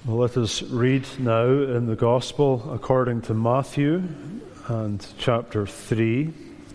Well, let us read now in the Gospel according to Matthew and chapter 3.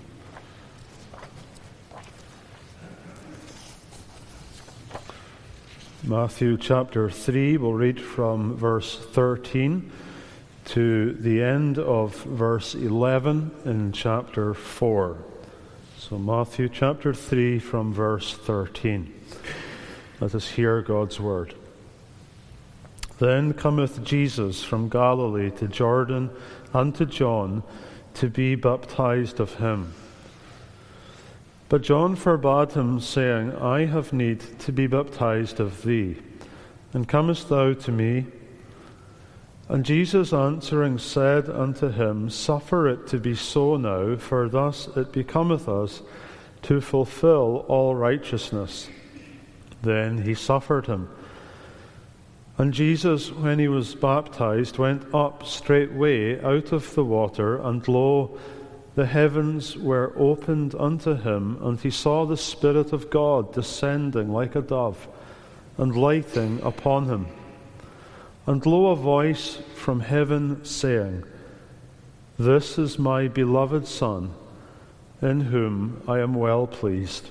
Matthew chapter 3, we'll read from verse 13 to the end of verse 11 in chapter 4. So Matthew chapter 3 from verse 13. Let us hear God's word. Then cometh Jesus from Galilee to Jordan unto John to be baptized of him. But John forbade him, saying, I have need to be baptized of thee, and comest thou to me? And Jesus answering said unto him, Suffer it to be so now, for thus it becometh us to fulfill all righteousness. Then he suffered him. And Jesus, when he was baptized, went up straightway out of the water, and lo, the heavens were opened unto him, and he saw the Spirit of God descending like a dove, and lighting upon him. And lo, a voice from heaven saying, This is my beloved Son, in whom I am well pleased.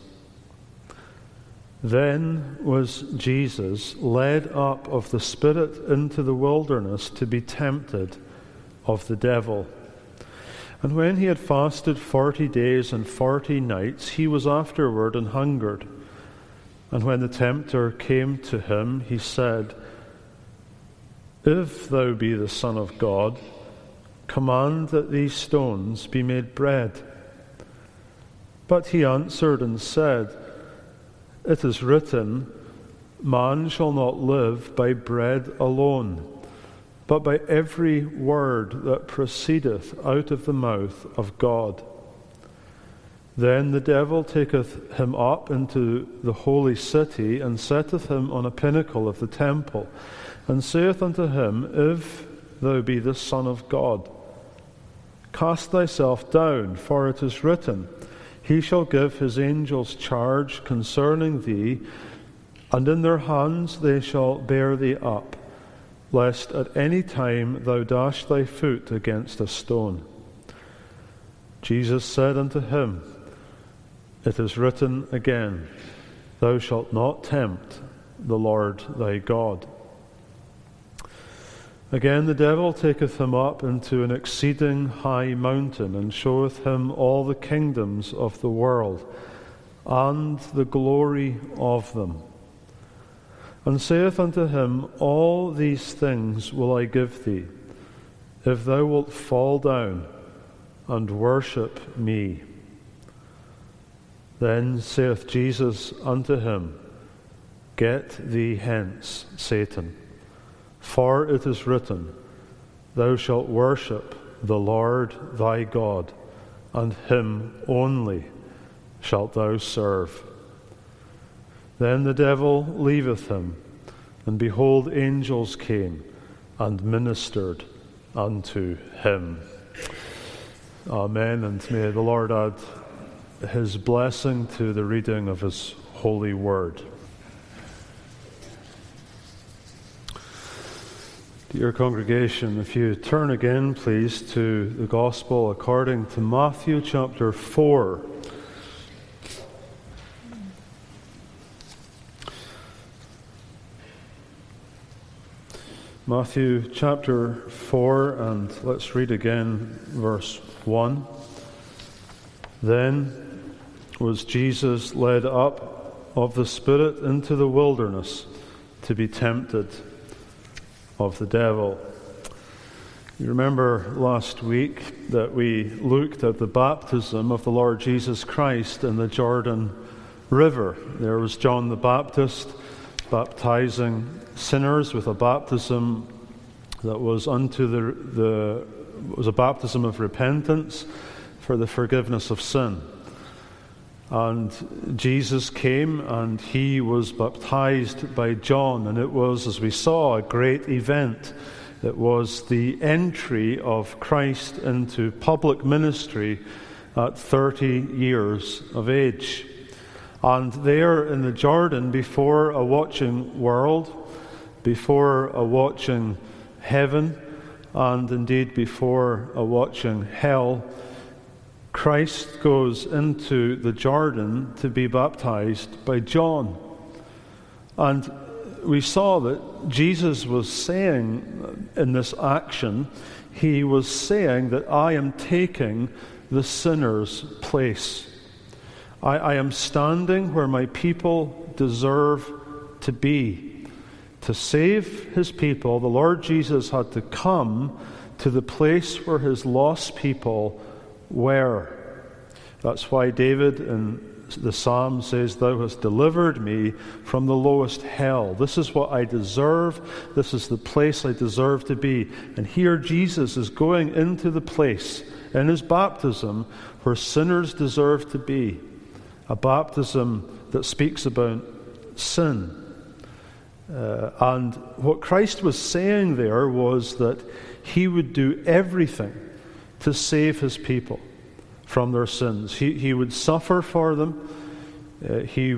Then was Jesus led up of the Spirit into the wilderness to be tempted of the devil. And when he had fasted 40 days and 40 nights, he was afterward and hungered. And when the tempter came to him, he said, If thou be the Son of God, command that these stones be made bread. But he answered and said, It is written, Man shall not live by bread alone, but by every word that proceedeth out of the mouth of God. Then the devil taketh him up into the holy city, and setteth him on a pinnacle of the temple, and saith unto him, If thou be the Son of God, cast thyself down, for it is written, He shall give his angels charge concerning thee, and in their hands they shall bear thee up, lest at any time thou dash thy foot against a stone. Jesus said unto him, It is written again, Thou shalt not tempt the Lord thy God. Again the devil taketh him up into an exceeding high mountain, and showeth him all the kingdoms of the world, and the glory of them, and saith unto him, All these things will I give thee, if thou wilt fall down and worship me. Then saith Jesus unto him, Get thee hence, Satan. For it is written, Thou shalt worship the Lord thy God, and him only shalt thou serve. Then the devil leaveth him, and behold, angels came and ministered unto him. Amen, and may the Lord add his blessing to the reading of his holy word. Dear congregation, if you turn again, please, to the Gospel according to Matthew chapter 4. Matthew chapter 4, and let's read again verse 1. Then was Jesus led up of the Spirit into the wilderness to be tempted of the devil. You remember last week that we looked at the baptism of the Lord Jesus Christ in the Jordan River. There was John the Baptist baptizing sinners with a baptism that was was a baptism of repentance for the forgiveness of sin. And Jesus came and he was baptized by John, and it was, as we saw, a great event. It was the entry of Christ into public ministry at 30 years of age. And there in the Jordan, before a watching world, before a watching heaven, and indeed before a watching hell, Christ goes into the Jordan to be baptized by John. And we saw that Jesus was saying in this action, he was saying that I am taking the sinner's place. I am standing where my people deserve to be. To save his people, the Lord Jesus had to come to the place where his lost people were. That's why David in the Psalm says, "Thou hast delivered me from the lowest hell." This is what I deserve. This is the place I deserve to be. And here Jesus is going into the place in his baptism where sinners deserve to be. A baptism that speaks about sin. And what Christ was saying there was that he would do everything to save his people from their sins. He would suffer for them. He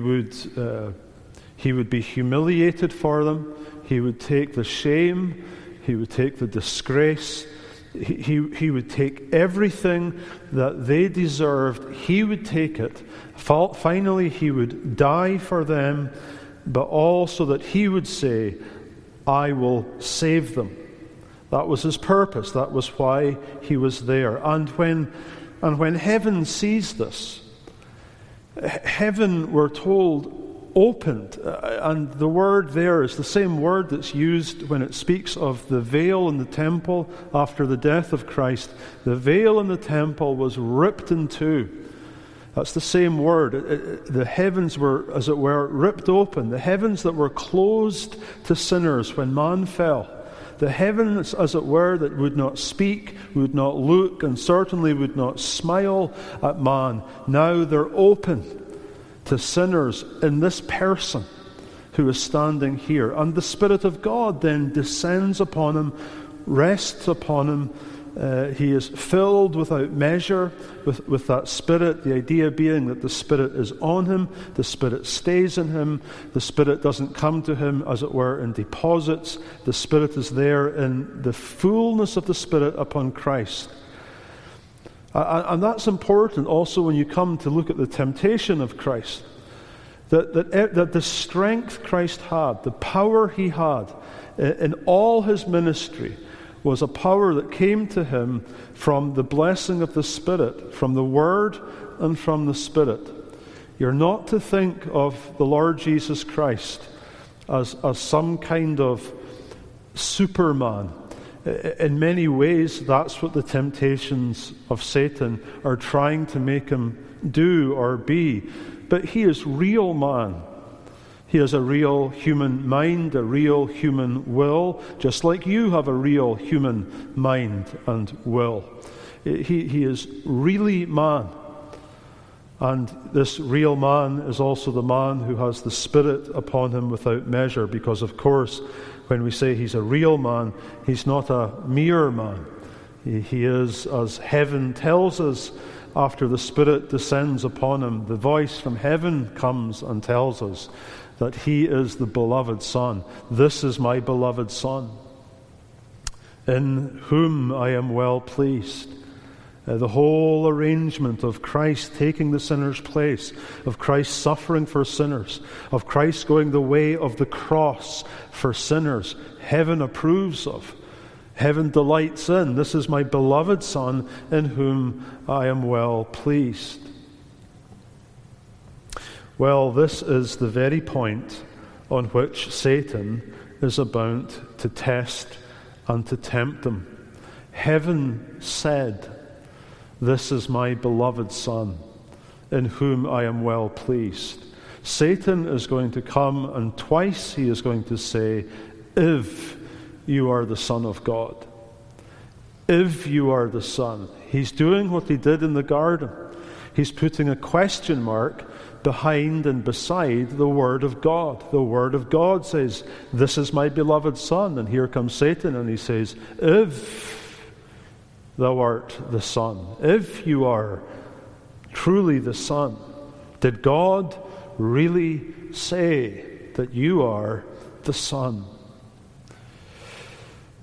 would be humiliated for them. He would take the shame. He would take the disgrace. He would take everything that they deserved. He would take it. Finally, he would die for them, but also that he would say, I will save them. That was his purpose. That was why he was there. And when heaven sees this, heaven, we're told, opened. And the word there is the same word that's used when it speaks of the veil in the temple after the death of Christ. The veil in the temple was ripped in two. That's the same word. The heavens were, as it were, ripped open. The heavens that were closed to sinners when man fell. The heavens, as it were, that would not speak, would not look, and certainly would not smile at man. Now they're open to sinners in this person who is standing here. And the Spirit of God then descends upon him, rests upon him. He is filled without measure with that Spirit, the idea being that the Spirit is on him, the Spirit stays in him, the Spirit doesn't come to him, as it were, in deposits. The Spirit is there in the fullness of the Spirit upon Christ. And that's important also when you come to look at the temptation of Christ. That the strength Christ had, the power he had in all his ministry, was a power that came to him from the blessing of the Spirit, from the Word and from the Spirit. You're not to think of the Lord Jesus Christ as some kind of Superman. In many ways, that's what the temptations of Satan are trying to make him do or be. But he is real man. He has a real human mind, a real human will, just like you have a real human mind and will. He is really man. And this real man is also the man who has the Spirit upon him without measure, because, of course, when we say he's a real man, he's not a mere man. He is, as heaven tells us, after the Spirit descends upon him, the voice from heaven comes and tells us that he is the beloved Son. This is my beloved Son, in whom I am well pleased. The whole arrangement of Christ taking the sinner's place, of Christ suffering for sinners, of Christ going the way of the cross for sinners, heaven approves of. Heaven delights in. This is my beloved Son, in whom I am well pleased. Well, this is the very point on which Satan is about to test and to tempt him. Heaven said, "This is my beloved Son, in whom I am well pleased." Satan is going to come, and twice he is going to say, "If you are the Son of God." If you are the Son. He's doing what he did in the garden. He's putting a question mark behind and beside the Word of God. The Word of God says, "This is my beloved Son." And here comes Satan and he says, "If thou art the Son, if you are truly the Son, did God really say that you are the Son?"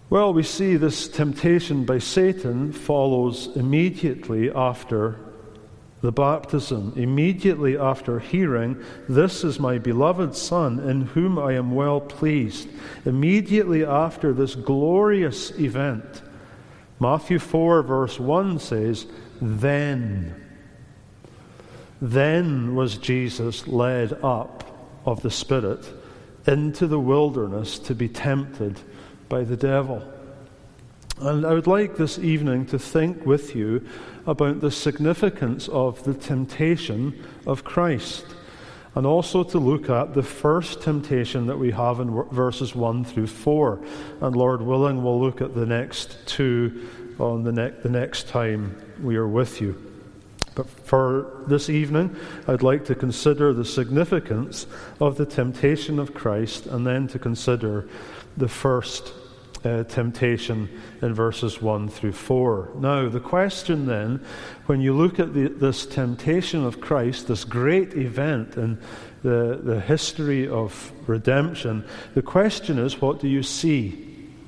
Well, we see this temptation by Satan follows immediately after the baptism, immediately after hearing, "This is my beloved Son, in whom I am well pleased." Immediately after this glorious event, Matthew 4 verse 1 says, Then was Jesus led up of the Spirit into the wilderness to be tempted by the devil. And I would like this evening to think with you about the significance of the temptation of Christ, and also to look at the first temptation that we have in verses 1 through 4. And Lord willing, we'll look at the next two on the next time we are with you. But for this evening, I'd like to consider the significance of the temptation of Christ, and then to consider the first temptation in verses 1 through 4. Now, the question then, when you look at this temptation of Christ, this great event in the history of redemption, the question is, what do you see?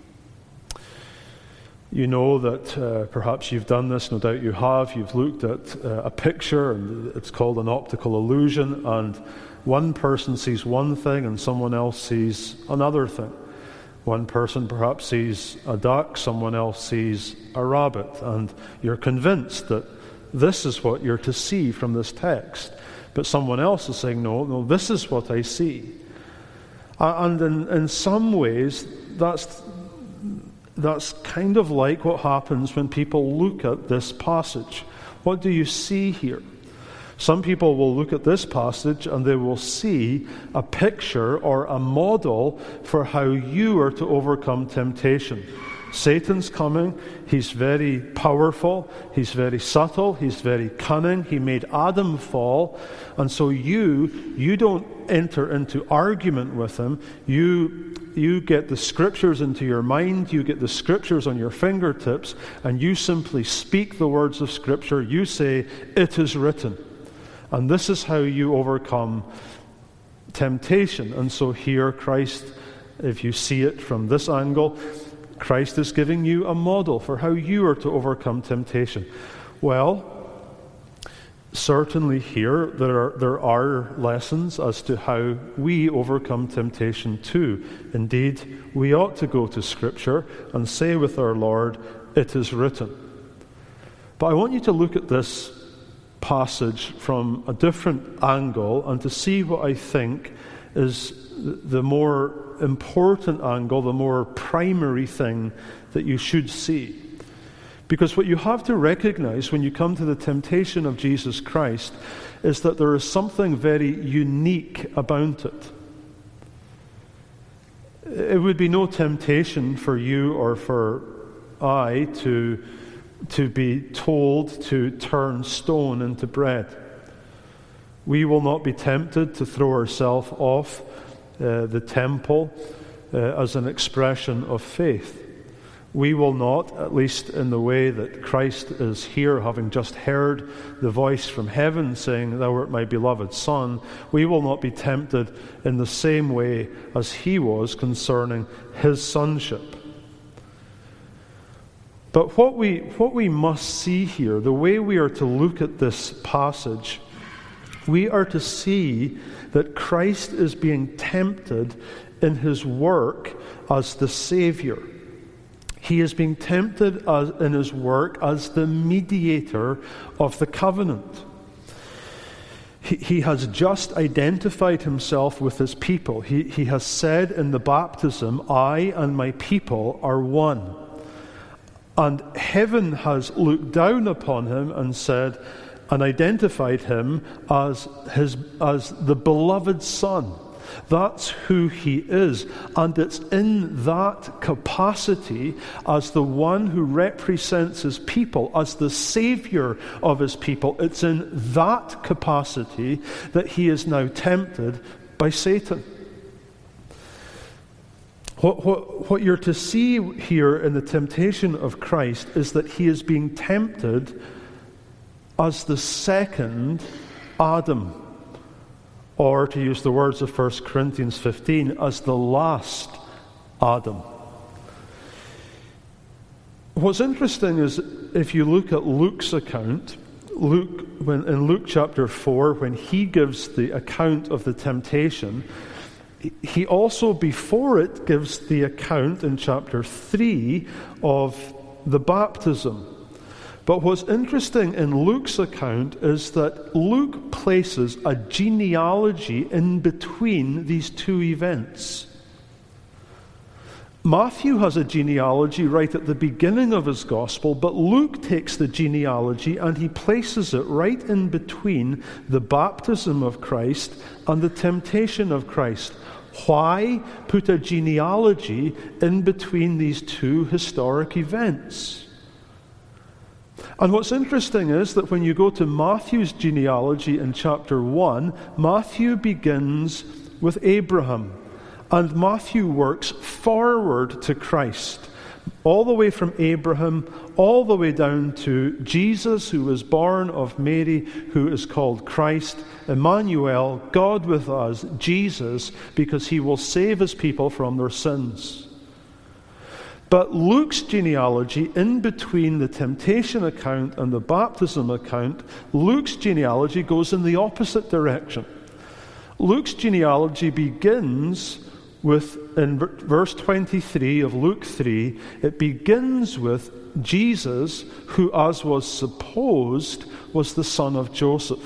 You know that perhaps you've done this, no doubt you have. You've looked at a picture, and it's called an optical illusion, and one person sees one thing and someone else sees another thing. One person perhaps sees a duck, someone else sees a rabbit, and you're convinced that this is what you're to see from this text. But someone else is saying, no, this is what I see. And in some ways, that's kind of like what happens when people look at this passage. What do you see here? Some people will look at this passage and they will see a picture or a model for how you are to overcome temptation. Satan's coming. He's very powerful. He's very subtle. He's very cunning. He made Adam fall. And so you don't enter into argument with him. You get the scriptures into your mind. You get the scriptures on your fingertips. And you simply speak the words of Scripture. You say, "It is written." And this is how you overcome temptation. And so here Christ, if you see it from this angle, Christ is giving you a model for how you are to overcome temptation. Well, certainly here there are lessons as to how we overcome temptation too. Indeed, we ought to go to Scripture and say with our Lord, "It is written." But I want you to look at this passage from a different angle and to see what I think is the more important angle, the more primary thing that you should see. Because what you have to recognize when you come to the temptation of Jesus Christ is that there is something very unique about it. It would be no temptation for you or for I to be told to turn stone into bread. We will not be tempted to throw ourselves off the temple as an expression of faith. We will not, at least in the way that Christ is here, having just heard the voice from heaven saying, "Thou art my beloved Son," we will not be tempted in the same way as he was concerning his sonship. But what we must see here, the way we are to look at this passage, we are to see that Christ is being tempted in his work as the Savior. He is being tempted in his work as the mediator of the covenant. He has just identified himself with his people. He has said in the baptism, "I and my people are one." And heaven has looked down upon him and said, and identified him as the beloved Son. That's who he is. And it's in that capacity, as the one who represents his people, as the Savior of his people, it's in that capacity that he is now tempted by Satan. What you're to see here in the temptation of Christ is that he is being tempted as the second Adam, or to use the words of 1 Corinthians 15, as the last Adam. What's interesting is if you look at Luke's account, in Luke chapter 4, when he gives the account of the temptation, he also, before it, gives the account in chapter 3 of the baptism. But what's interesting in Luke's account is that Luke places a genealogy in between these two events. Matthew has a genealogy right at the beginning of his gospel, but Luke takes the genealogy and he places it right in between the baptism of Christ and the temptation of Christ. Why put a genealogy in between these two historic events? And what's interesting is that when you go to Matthew's genealogy in chapter 1, Matthew begins with Abraham. And Matthew works forward to Christ, all the way from Abraham, all the way down to Jesus, who was born of Mary, who is called Christ, Emmanuel, God with us, Jesus, because he will save his people from their sins. But Luke's genealogy, in between the temptation account and the baptism account, Luke's genealogy goes in the opposite direction. Luke's genealogy begins with, in verse 23 of Luke 3, it begins with Jesus, who, as was supposed, was the son of Joseph.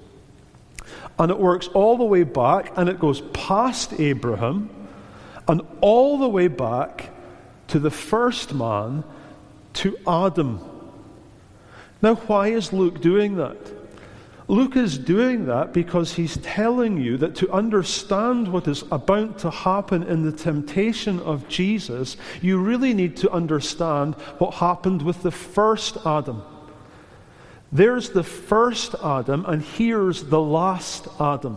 And it works all the way back, and it goes past Abraham, and all the way back to the first man, to Adam. Now, why is Luke doing that? Luke is doing that because he's telling you that to understand what is about to happen in the temptation of Jesus, you really need to understand what happened with the first Adam. There's the first Adam, and here's the last Adam.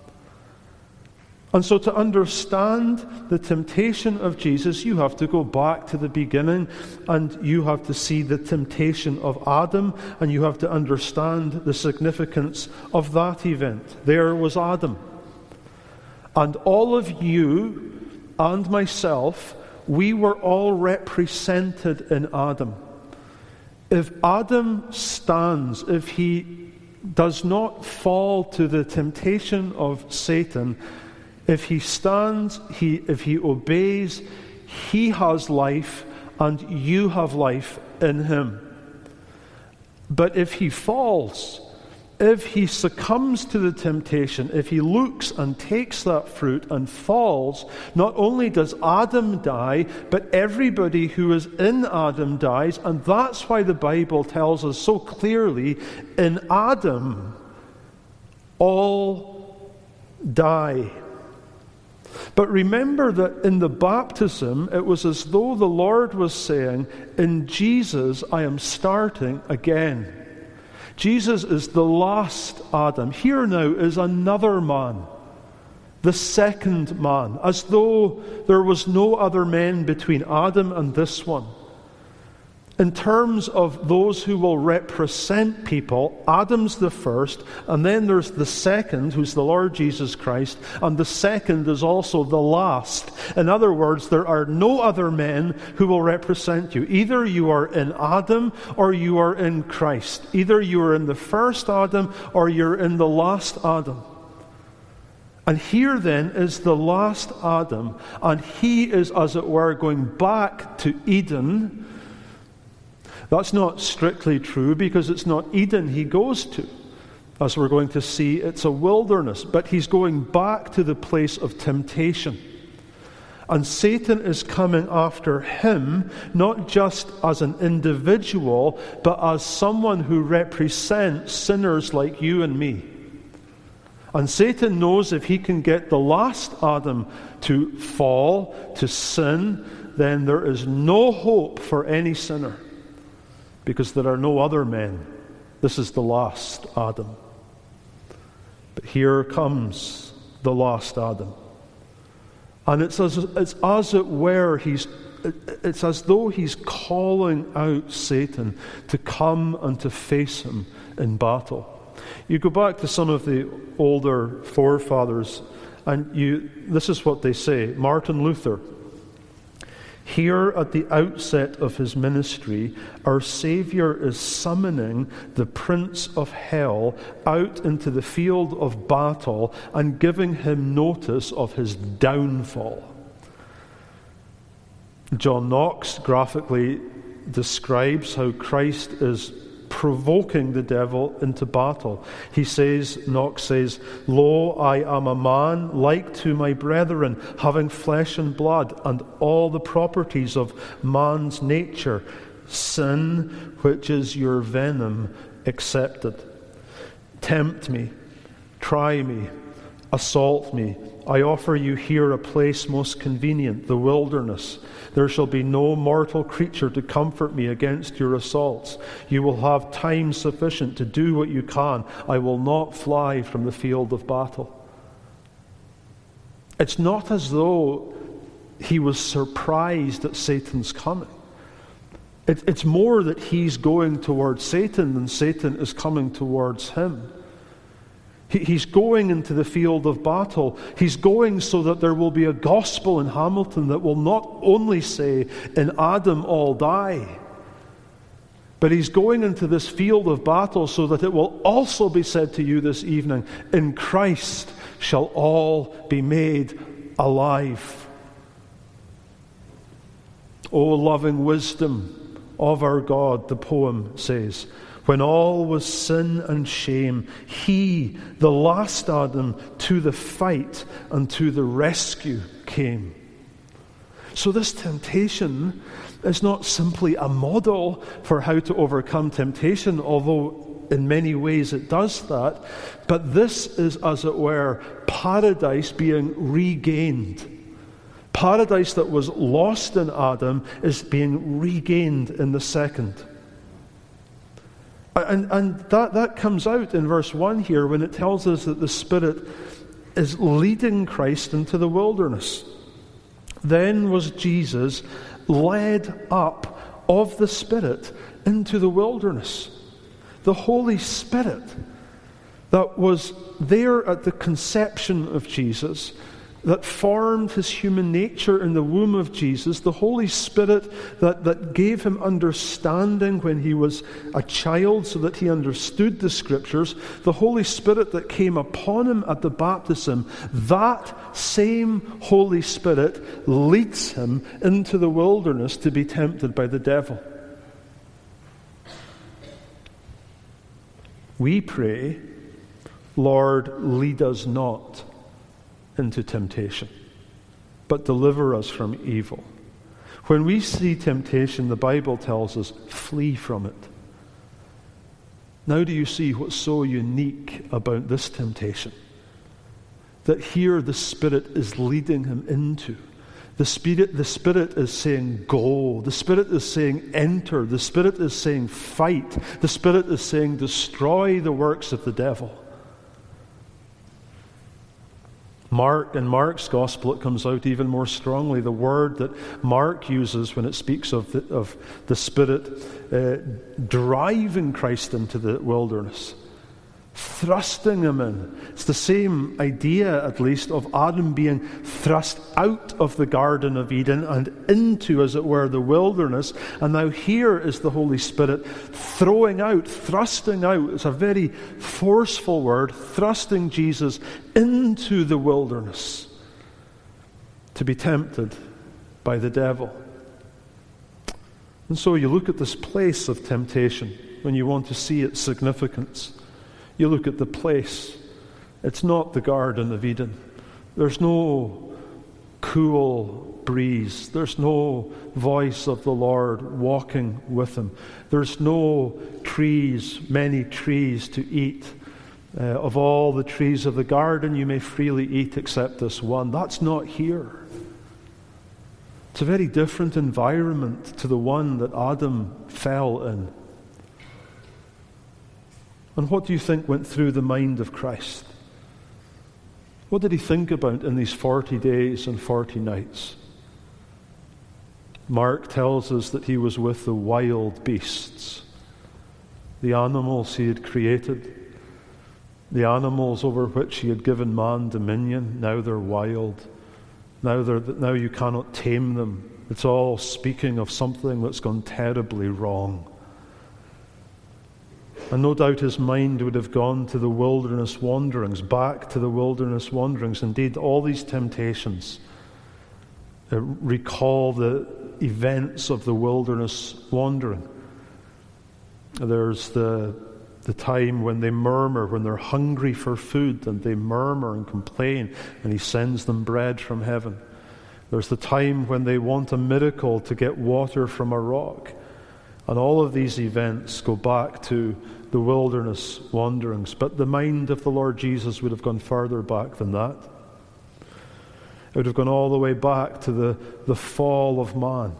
And so to understand the temptation of Jesus, you have to go back to the beginning, and you have to see the temptation of Adam, and you have to understand the significance of that event. There was Adam. And all of you and myself, we were all represented in Adam. If Adam stands, if he does not fall to the temptation of Satan, if he stands, if he obeys, he has life and you have life in him. But if he falls, if he succumbs to the temptation, if he looks and takes that fruit and falls, not only does Adam die, but everybody who is in Adam dies. And that's why the Bible tells us so clearly, in Adam, all die. But remember that in the baptism, it was as though the Lord was saying, in Jesus, I am starting again. Jesus is the last Adam. Here now is another man, the second man, as though there was no other man between Adam and this one. In terms of those who will represent people, Adam's the first, and then there's the second, who's the Lord Jesus Christ, and the second is also the last. In other words, there are no other men who will represent you. Either you are in Adam or you are in Christ. Either you are in the first Adam or you're in the last Adam. And here then is the last Adam, and he is, as it were, going back to Eden. That's not strictly true, because it's not Eden he goes to. As we're going to see, it's a wilderness. But he's going back to the place of temptation. And Satan is coming after him, not just as an individual, but as someone who represents sinners like you and me. And Satan knows if he can get the last Adam to fall, to sin, then there is no hope for any sinner. Because there are no other men. This is the last Adam. But here comes the last Adam. And it's as it were, it's as though he's calling out Satan to come and to face him in battle. You go back to some of the older forefathers, and this is what they say. Martin Luther, Here at the outset of his ministry, our Savior is summoning the prince of hell out into the field of battle and giving him notice of his downfall. John Knox graphically describes how Christ is provoking the devil into battle. Knox says, "Lo, I am a man like to my brethren, having flesh and blood, and all the properties of man's nature. Sin, which is your venom, accepted. Tempt me, try me, assault me. I offer you here a place most convenient, the wilderness. There shall be no mortal creature to comfort me against your assaults. You will have time sufficient to do what you can. I will not fly from the field of battle." It's not as though he was surprised at Satan's coming. It's more that he's going towards Satan than Satan is coming towards him. He's going into the field of battle. He's going so that there will be a gospel in Hamilton that will not only say, "In Adam all die," but he's going into this field of battle so that it will also be said to you this evening, "In Christ shall all be made alive." "O loving wisdom of our God," the poem says, "when all was sin and shame, he, the last Adam, to the fight and to the rescue came." So this temptation is not simply a model for how to overcome temptation, although in many ways it does that, but this is, as it were, paradise being regained. Paradise that was lost in Adam is being regained in the second. And that comes out in verse 1 here when it tells us that the Spirit is leading Christ into the wilderness. Then was Jesus led up of the Spirit into the wilderness. The Holy Spirit that was there at the conception of Jesus, that formed his human nature in the womb of Jesus, the Holy Spirit that gave him understanding when he was a child so that he understood the Scriptures, the Holy Spirit that came upon him at the baptism, that same Holy Spirit leads him into the wilderness to be tempted by the devil. We pray, "Lord, lead us not into temptation, but deliver us from evil." When we see temptation, the Bible tells us, flee from it. Now do you see what's so unique about this temptation? That here the Spirit is leading him into. The Spirit is saying, go. The Spirit is saying, enter. The Spirit is saying, fight. The Spirit is saying, destroy the works of the devil. In Mark's Gospel, it comes out even more strongly. The word that Mark uses when it speaks of the Spirit driving Christ into the wilderness, thrusting him in. It's the same idea, at least, of Adam being thrust out of the Garden of Eden and into, as it were, the wilderness. And now here is the Holy Spirit throwing out, thrusting out. It's a very forceful word, thrusting Jesus into the wilderness to be tempted by the devil. And so you look at this place of temptation when you want to see its significance. You look at the place. It's not the Garden of Eden. There's no cool breeze. There's no voice of the Lord walking with him. There's no trees, many trees to eat. Of all the trees of the garden, you may freely eat except this one. That's not here. It's a very different environment to the one that Adam fell in. And what do you think went through the mind of Christ? What did he think about in these 40 days and 40 nights? Mark tells us that he was with the wild beasts, the animals he had created, the animals over which he had given man dominion. Now they're wild. Now you cannot tame them. It's all speaking of something that's gone terribly wrong. And no doubt his mind would have gone to the wilderness wanderings, back to the wilderness wanderings. Indeed, all these temptations recall the events of the wilderness wandering. There's the time when they murmur, when they're hungry for food, and they murmur and complain, and he sends them bread from heaven. There's the time when they want a miracle to get water from a rock. And all of these events go back to the wilderness wanderings. But the mind of the Lord Jesus would have gone further back than that. It would have gone all the way back to the fall of man.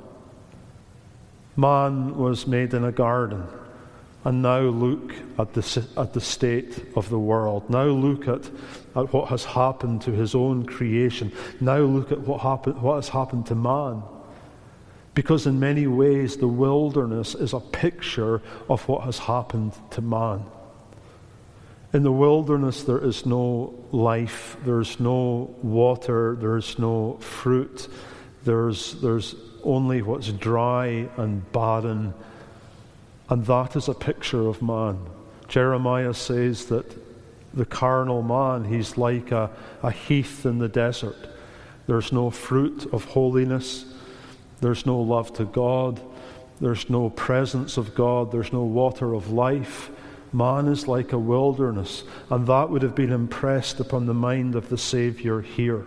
Man was made in a garden. And now look at the state of the world. Now look at what has happened to his own creation. Now look at what has happened to man. Because in many ways the wilderness is a picture of what has happened to man. In the wilderness there is no life, there's no water, there's no fruit. There's only what's dry and barren. And that is a picture of man. Jeremiah says that the carnal man, he's like a heath in the desert. There's no fruit of holiness. There's no love to God. There's no presence of God. There's no water of life. Man is like a wilderness. And that would have been impressed upon the mind of the Savior here.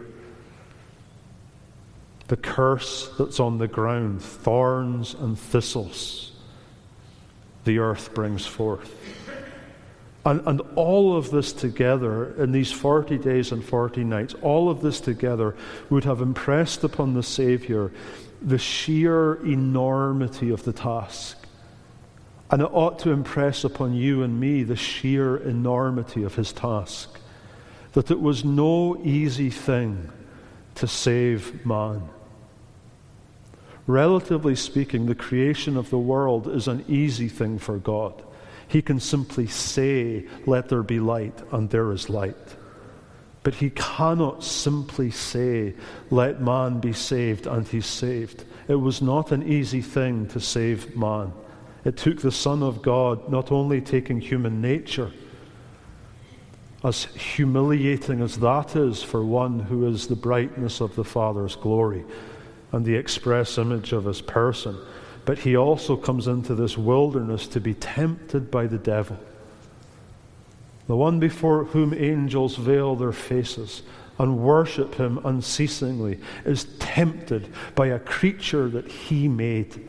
The curse that's on the ground, thorns and thistles, the earth brings forth. And all of this together, in these 40 days and 40 nights, all of this together would have impressed upon the Savior the sheer enormity of the task. And it ought to impress upon you and me the sheer enormity of his task. That it was no easy thing to save man. Relatively speaking, the creation of the world is an easy thing for God. He can simply say, "Let there be light," and there is light. But he cannot simply say, "Let man be saved," and he's saved. It was not an easy thing to save man. It took the Son of God not only taking human nature, as humiliating as that is for one who is the brightness of the Father's glory and the express image of his person, but he also comes into this wilderness to be tempted by the devil. The one before whom angels veil their faces and worship him unceasingly is tempted by a creature that he made.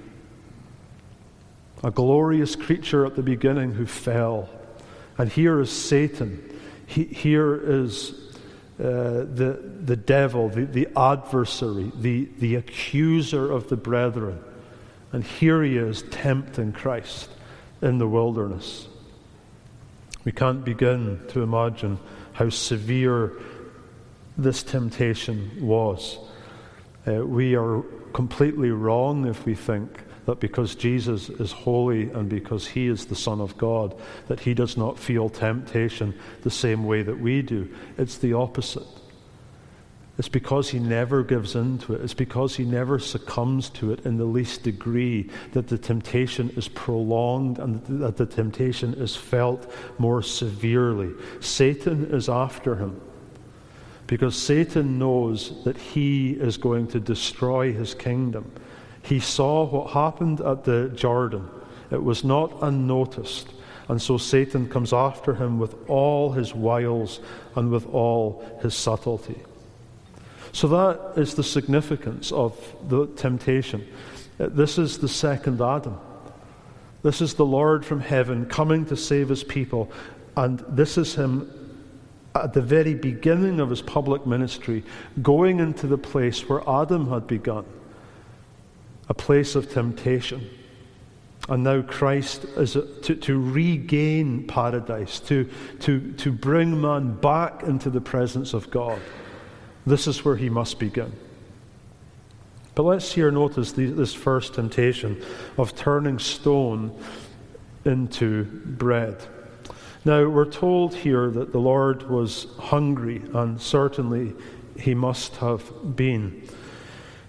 A glorious creature at the beginning who fell. And here is Satan. Here is the devil, the adversary, the accuser of the brethren. And here he is tempting Christ in the wilderness. We can't begin to imagine how severe this temptation was. We are completely wrong if we think that because Jesus is holy and because he is the Son of God, that he does not feel temptation the same way that we do. It's the opposite. It's because he never gives in to it. It's because he never succumbs to it in the least degree that the temptation is prolonged and that the temptation is felt more severely. Satan is after him because Satan knows that he is going to destroy his kingdom. He saw what happened at the Jordan. It was not unnoticed. And so Satan comes after him with all his wiles and with all his subtlety. So that is the significance of the temptation. This is the second Adam. This is the Lord from heaven coming to save his people. And this is him at the very beginning of his public ministry, going into the place where Adam had begun, a place of temptation. And now Christ is to regain paradise, to bring man back into the presence of God. This is where he must begin. But let's here notice this first temptation of turning stone into bread. Now, we're told here that the Lord was hungry, and certainly he must have been.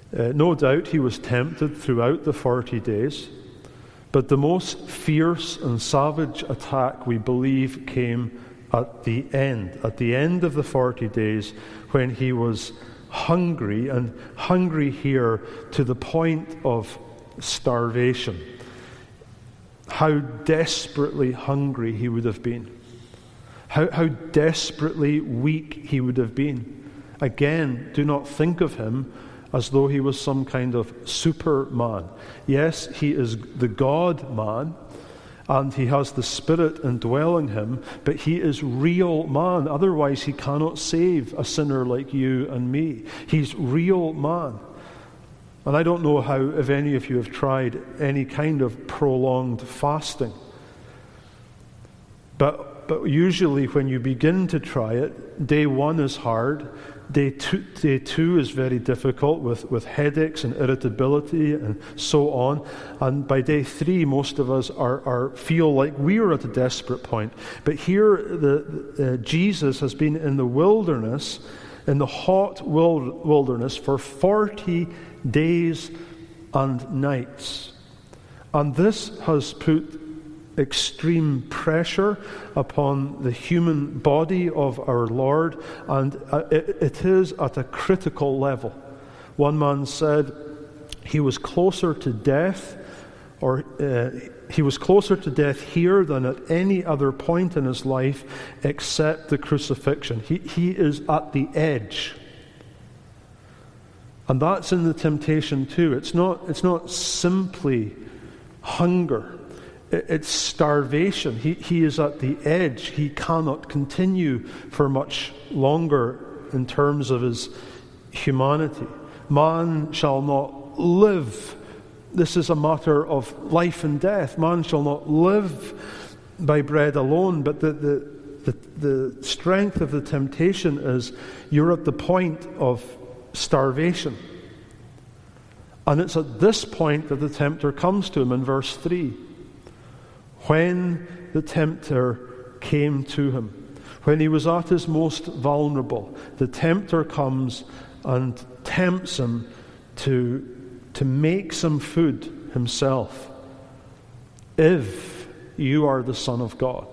No doubt he was tempted throughout the 40 days, but the most fierce and savage attack, we believe, came at the end of the 40 days, when he was hungry, and hungry here to the point of starvation. How desperately hungry he would have been. How desperately weak he would have been. Again, do not think of him as though he was some kind of superman. Yes, he is the God-man, and he has the Spirit indwelling him, but he is real man. Otherwise, he cannot save a sinner like you and me. He's real man. And I don't know if any of you have tried any kind of prolonged fasting. But usually when you begin to try it, day 1 is hard. Day two is very difficult with headaches and irritability and so on. And by day 3, most of us feel like we are at a desperate point. But here, Jesus has been in the wilderness, in the hot wilderness, for 40 days and nights. And this has put extreme pressure upon the human body of our Lord, and it is at a critical level. One man said he was closer to death, he was closer to death here than at any other point in his life except the crucifixion. He is at the edge. And that's in the temptation too. It's not simply hunger. It's starvation. He is at the edge. He cannot continue for much longer in terms of his humanity. Man shall not live. This is a matter of life and death. Man shall not live by bread alone, but the strength of the temptation is you're at the point of starvation. And it's at this point that the tempter comes to him in verse 3. When the tempter came to him, when he was at his most vulnerable, the tempter comes and tempts him to make some food himself. If you are the Son of God,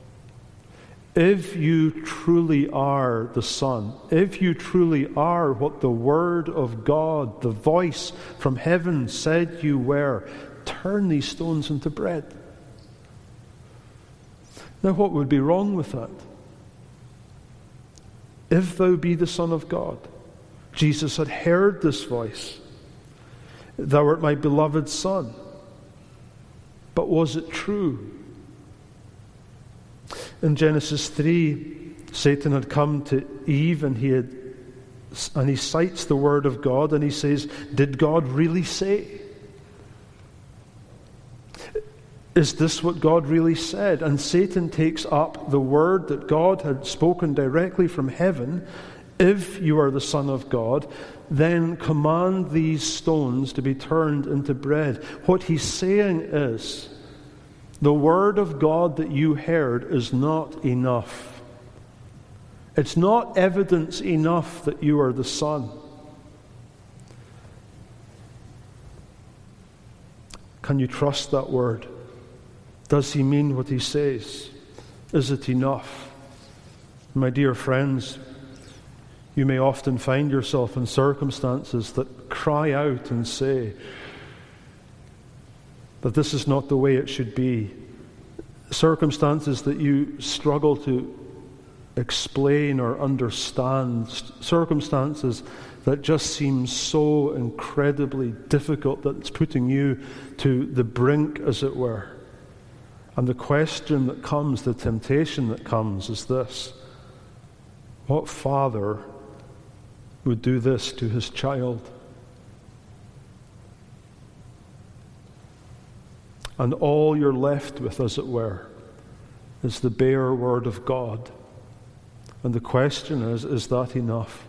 if you truly are the Son, if you truly are what the Word of God, the voice from heaven said you were, turn these stones into bread. Now, what would be wrong with that? If thou be the Son of God. Jesus had heard this voice. Thou art my beloved Son. But was it true? In Genesis 3, Satan had come to Eve and he cites the Word of God and he says, did God really say? Is this what God really said? And Satan takes up the word that God had spoken directly from heaven. If you are the Son of God, then command these stones to be turned into bread. What he's saying is, the word of God that you heard is not enough. It's not evidence enough that you are the Son. Can you trust that word? Does he mean what he says? Is it enough? My dear friends, you may often find yourself in circumstances that cry out and say that this is not the way it should be. Circumstances that you struggle to explain or understand. Circumstances that just seem so incredibly difficult that it's putting you to the brink, as it were. And the question that comes, the temptation that comes is this: what father would do this to his child? And all you're left with, as it were, is the bare word of God. And the question is that enough?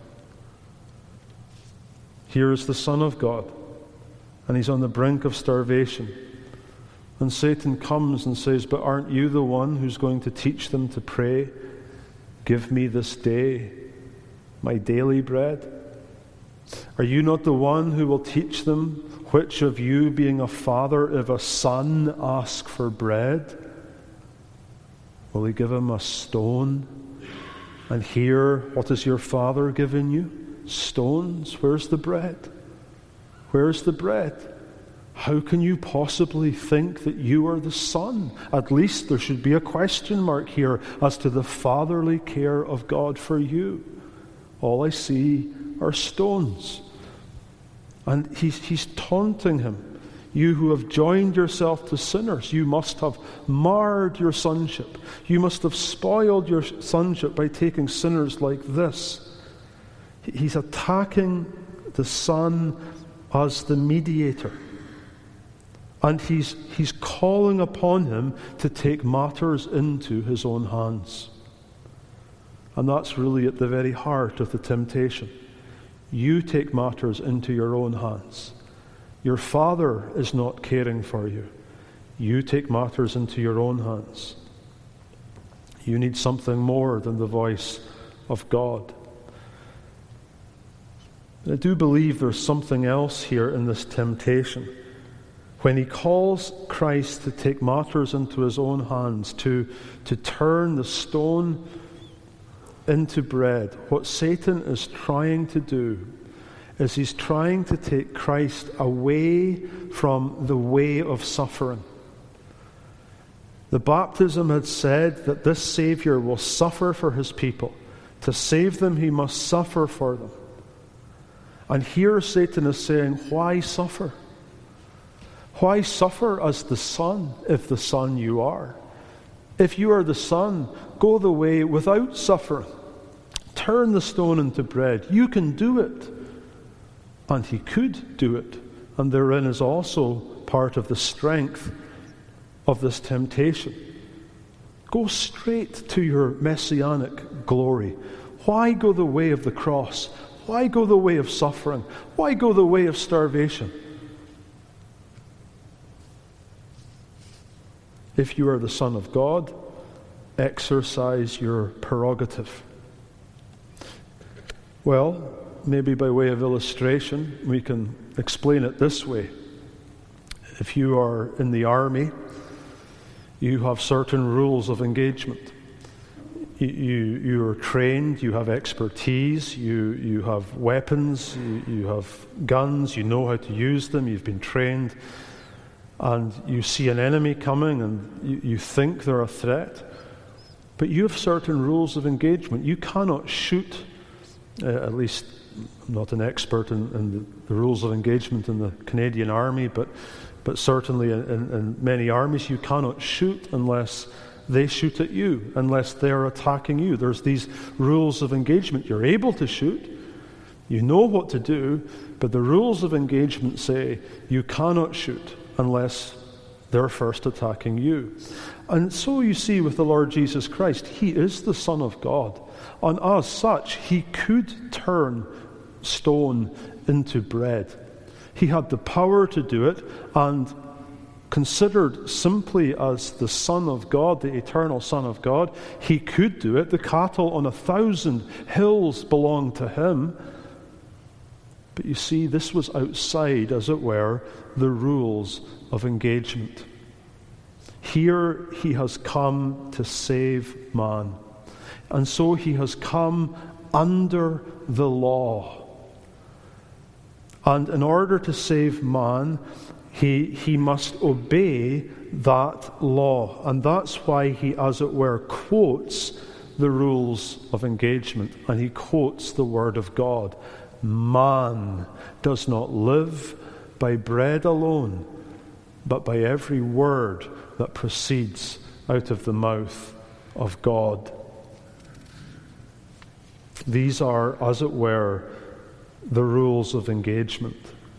Here is the Son of God, and he's on the brink of starvation. And Satan comes and says, but aren't you the one who's going to teach them to pray? Give me this day my daily bread. Are you not the one who will teach them? Which of you, being a father, if a son ask for bread, will he give him a stone? And here, what has your father given you? Stones. Where's the bread? Where's the bread? How can you possibly think that you are the son? At least there should be a question mark here as to the fatherly care of God for you. All I see are stones. And he's taunting him. You who have joined yourself to sinners, you must have marred your sonship. You must have spoiled your sonship by taking sinners like this. He's attacking the Son as the mediator. And he's calling upon him to take matters into his own hands. And that's really at the very heart of the temptation. You take matters into your own hands. Your Father is not caring for you. You take matters into your own hands. You need something more than the voice of God. I do believe there's something else here in this temptation. When he calls Christ to take matters into his own hands, to turn the stone into bread, what Satan is trying to do is he's trying to take Christ away from the way of suffering. The baptism had said that this Savior will suffer for his people. To save them, he must suffer for them. And here Satan is saying, why suffer? Why suffer as the Son, if the Son you are? If you are the Son, go the way without suffering. Turn the stone into bread. You can do it. And he could do it. And therein is also part of the strength of this temptation. Go straight to your messianic glory. Why go the way of the cross? Why go the way of suffering? Why go the way of starvation? If you are the Son of God, exercise your prerogative. Well, maybe by way of illustration, we can explain it this way. If you are in the army, you have certain rules of engagement. You are trained, you have expertise, you have weapons, you have guns, you know how to use them, you've been trained, and you see an enemy coming and you think they're a threat, but you have certain rules of engagement. You cannot shoot, at least I'm not an expert in the rules of engagement in the Canadian Army, but certainly in many armies, you cannot shoot unless they shoot at you, unless they're attacking you. There's these rules of engagement. You're able to shoot, you know what to do, but the rules of engagement say you cannot shoot unless they're first attacking you. And so you see with the Lord Jesus Christ, he is the Son of God. And as such, he could turn stone into bread. He had the power to do it, and considered simply as the Son of God, the eternal Son of God, he could do it. The cattle on 1,000 hills belong to him. But you see, this was outside, as it were, the rules of engagement. Here he has come to save man. And so he has come under the law. And in order to save man, he must obey that law. And that's why he, as it were, quotes the rules of engagement. And he quotes the Word of God. Man does not live by bread alone, but by every word that proceeds out of the mouth of God. These are, as it were, the rules of engagement.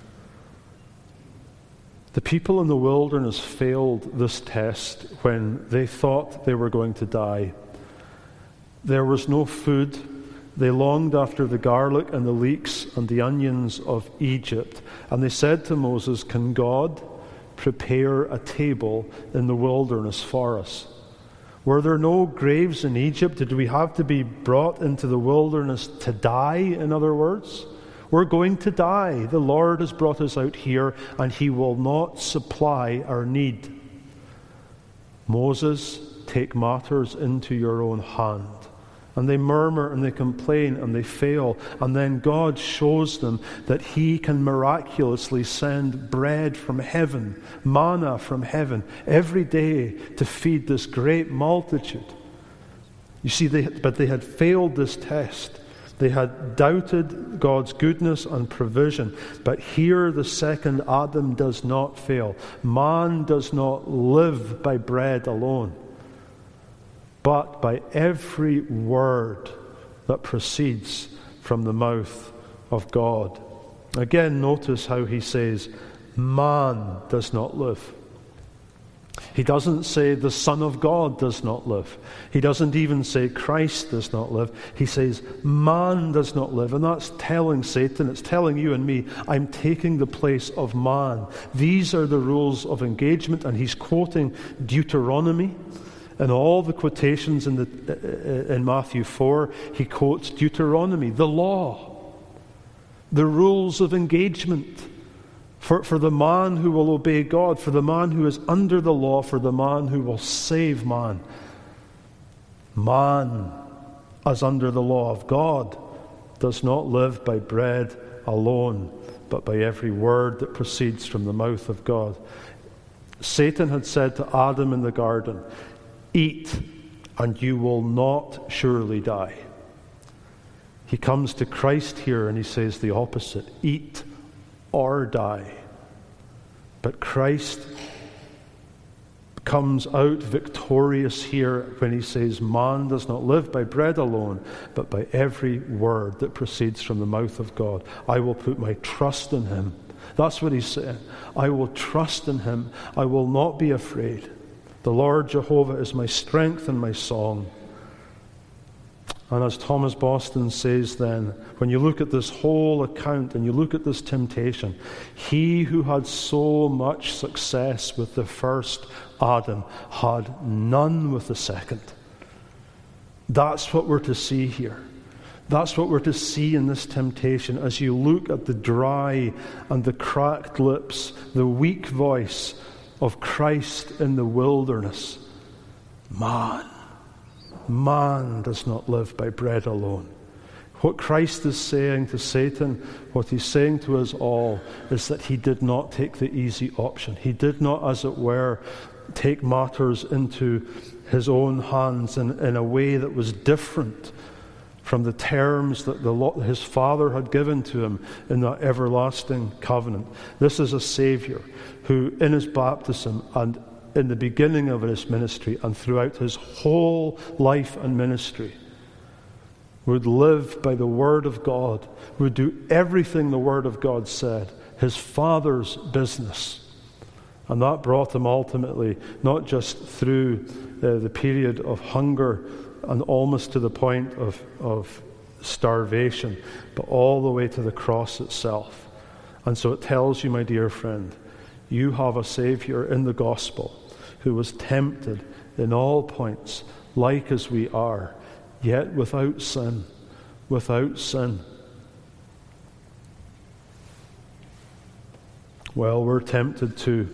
The people in the wilderness failed this test when they thought they were going to die. There was no food. They longed after the garlic and the leeks and the onions of Egypt. And they said to Moses, "Can God prepare a table in the wilderness for us?" Were there no graves in Egypt? Did we have to be brought into the wilderness to die, in other words? We're going to die. The Lord has brought us out here, and he will not supply our need. Moses, take matters into your own hand. And they murmur and they complain and they fail. And then God shows them that he can miraculously send bread from heaven, manna from heaven, every day to feed this great multitude. You see, but they had failed this test. They had doubted God's goodness and provision. But here the second Adam does not fail. Man does not live by bread alone, but by every word that proceeds from the mouth of God. Again, notice how he says, man does not live. He doesn't say the Son of God does not live. He doesn't even say Christ does not live. He says man does not live. And that's telling Satan, it's telling you and me, I'm taking the place of man. These are the rules of engagement. And he's quoting Deuteronomy. In all the quotations in Matthew 4, he quotes Deuteronomy, the law, the rules of engagement for the man who will obey God, for the man who is under the law, for the man who will save man. Man, as under the law of God, does not live by bread alone, but by every word that proceeds from the mouth of God. Satan had said to Adam in the garden, eat, and you will not surely die. He comes to Christ here and he says the opposite. Eat or die. But Christ comes out victorious here when he says, man does not live by bread alone, but by every word that proceeds from the mouth of God. I will put my trust in him. That's what he's saying. I will trust in him. I will not be afraid. The Lord Jehovah is my strength and my song. And as Thomas Boston says then, when you look at this whole account and you look at this temptation, he who had so much success with the first Adam had none with the second. That's what we're to see here. That's what we're to see in this temptation as you look at the dry and the cracked lips, the weak voice of Christ in the wilderness. Man does not live by bread alone. What Christ is saying to Satan, what he's saying to us all, is that he did not take the easy option. He did not, as it were, take matters into his own hands in a way that was different from the terms that his Father had given to him in that everlasting covenant. This is a Savior who, in his baptism and in the beginning of his ministry and throughout his whole life and ministry, would live by the Word of God, would do everything the Word of God said, his Father's business. And that brought him ultimately, not just through the period of hunger and almost to the point of starvation, but all the way to the cross itself. And so it tells you, my dear friend, you have a Savior in the gospel who was tempted in all points, like as we are, yet without sin. Without sin. Well, we're tempted too.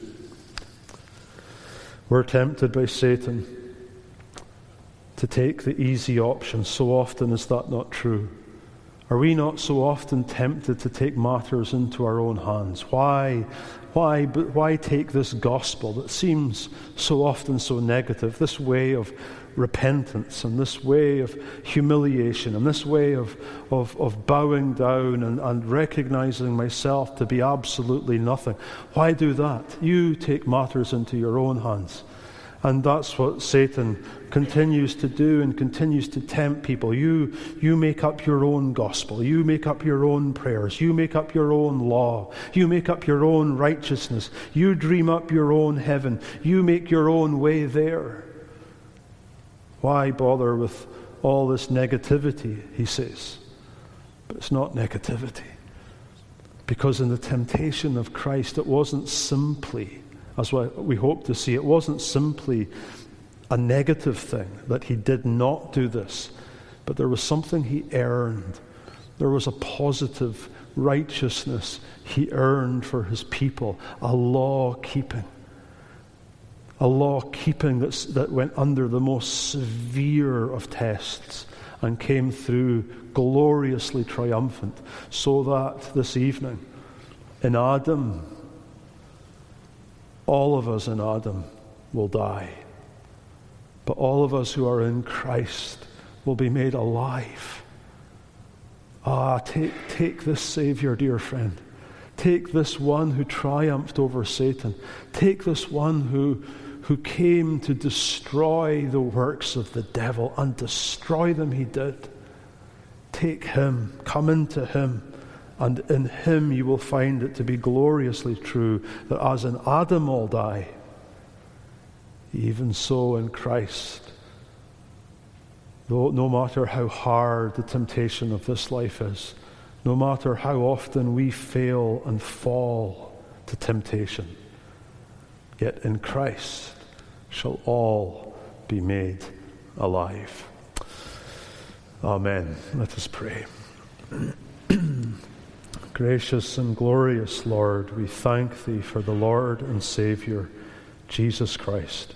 We're tempted by Satan to take the easy option. So often is that not true? Are we not so often tempted to take matters into our own hands? Why take this gospel that seems so often so negative, this way of repentance and this way of humiliation and this way of bowing down and recognizing myself to be absolutely nothing? Why do that? You take matters into your own hands. And that's what Satan continues to do and continues to tempt people. You make up your own gospel. You make up your own prayers. You make up your own law. You make up your own righteousness. You dream up your own heaven. You make your own way there. Why bother with all this negativity, he says. But it's not negativity. Because in the temptation of Christ, it wasn't simply, as we hope to see, it wasn't simply a negative thing that he did not do this, but there was something he earned. There was a positive righteousness he earned for his people, a law-keeping. A law-keeping that went under the most severe of tests and came through gloriously triumphant, so that this evening, in Adam, all of us in Adam will die. But all of us who are in Christ will be made alive. Take this Savior, dear friend. Take this one who triumphed over Satan. Take this one who came to destroy the works of the devil, and destroy them he did. Take him, come into him, and in him you will find it to be gloriously true that as in Adam all die, even so in Christ. No matter how hard the temptation of this life is, no matter how often we fail and fall to temptation, yet in Christ shall all be made alive. Amen. Let us pray. Gracious and glorious Lord, we thank thee for the Lord and Savior, Jesus Christ.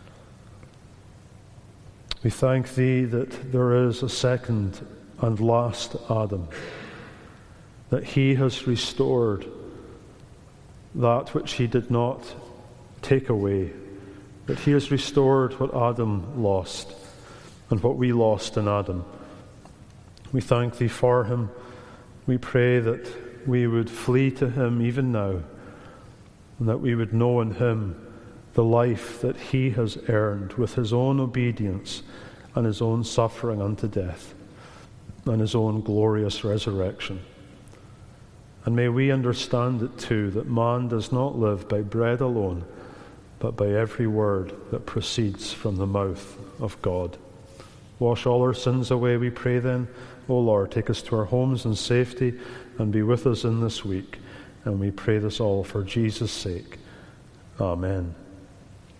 We thank thee that there is a second and last Adam, that he has restored that which he did not take away, that he has restored what Adam lost and what we lost in Adam. We thank thee for him. We pray that we would flee to him even now, and that we would know in him the life that he has earned with his own obedience and his own suffering unto death and his own glorious resurrection. And may we understand it too, that man does not live by bread alone, but by every word that proceeds from the mouth of God. Wash all our sins away, we pray then. O Lord, take us to our homes in safety and be with us in this week. And we pray this all for Jesus' sake. Amen.